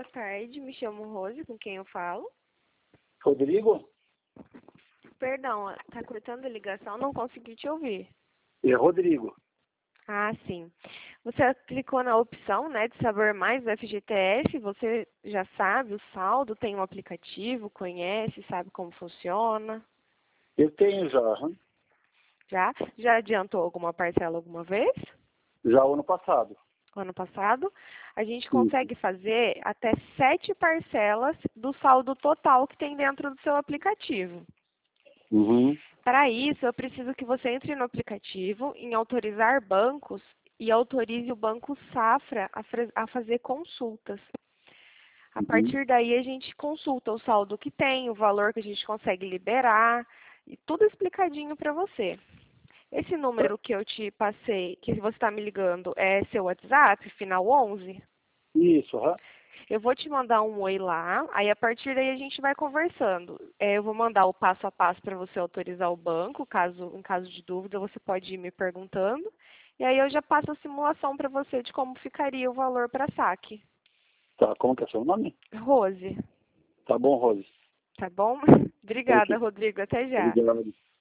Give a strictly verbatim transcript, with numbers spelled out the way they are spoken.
boa tarde. Me chamo Rose, com quem eu falo. Rodrigo? Perdão, tá cortando a ligação, não consegui te ouvir. É Rodrigo. Ah, sim. Você clicou na opção, né, de saber mais do F G T S, você já sabe o saldo, tem um aplicativo, conhece, sabe como funciona? Eu tenho já, hum, Já? Já adiantou alguma parcela alguma vez? já o ano passado. Ano passado? A gente Isso. consegue fazer até sete parcelas do saldo total que tem dentro do seu aplicativo. Uhum. Para isso, eu preciso que você entre no aplicativo, em autorizar bancos, e autorize o Banco Safra a, fra- a fazer consultas. A Uhum. partir daí, a gente consulta o saldo que tem, o valor que a gente consegue liberar, e tudo explicadinho para você. Esse número que eu te passei, que você está me ligando, é seu WhatsApp, final onze? Isso, hã? Eu vou te mandar um oi lá, aí a partir daí a gente vai conversando. É, eu vou mandar o passo a passo para você autorizar o banco, caso, em caso de dúvida você pode ir me perguntando. E aí eu já passo a simulação para você de como ficaria o valor para saque. Tá, como que é seu nome? Rose, Tá bom, Rose. tá bom? Ok. Obrigada, Rodrigo. Até já. Obrigado.